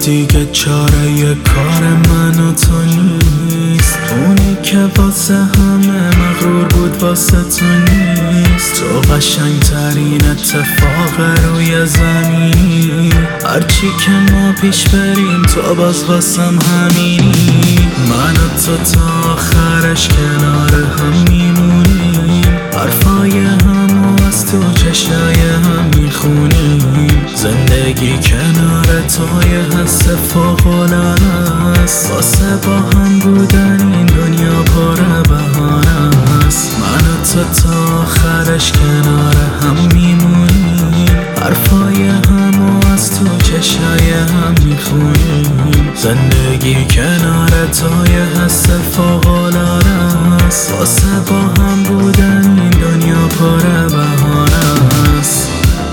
دیگه چاره کار من و تو نیست. اونی که واسه همه مغرور بود واسه تو نیست. تو قشنگترین اتفاق روی زمینی. هرچی که ما پیش بریم تو باز واسم همینی. من و تو تا آخرش کنار هم میمونیم. حرفای هم و از تو چشای هم میخونیم. زندگی کنار تو یه حس فوق‌العاده است. واسه با هم بودن این دنیا پر بهانه است. من و تو تا آخرش کنار هم میمونیم. حرفای هم و از تو چشای هم میخونیم. زندگی کنار تو یه حس فوق‌العاده است. واسه با هم بودن این دنیا پر بهانه است.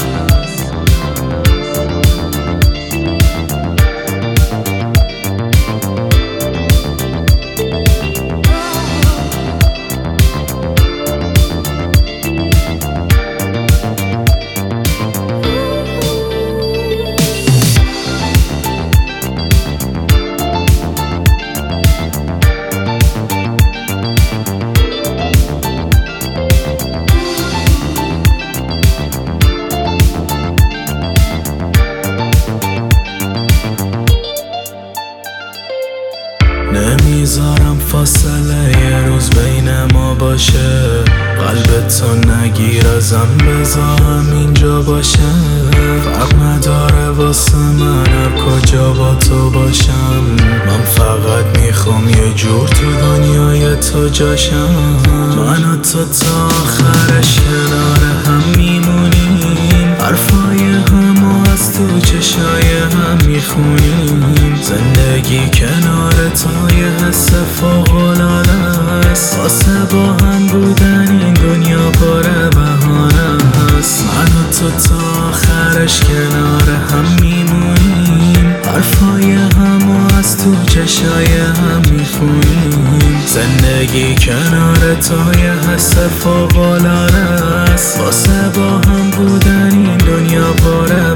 نمیذارم فاصله یه روز بین ما باشه. قلبتو نگیر ازم بذار همینجا باشه. فرق نداره واسه من هر کجا با تو باشم. من فقط میخوام یه جور تو دنیای تو جاشم. من و تو تا آخرش کنار هم میمونیم. حرفای هم و از تو چشای هم میخونیم. زندگی کنار تو یه حس فوق‌العاده است. واسه با هم بودن این دنیا پر بهانه است. من و تو تا آخرش کنار هم میمونیم. حرفای هم و از تو چشای هم میخونیم. زندگی کنار تو یه حس فوق‌العاده است. واسه با هم بودن این دنیا پر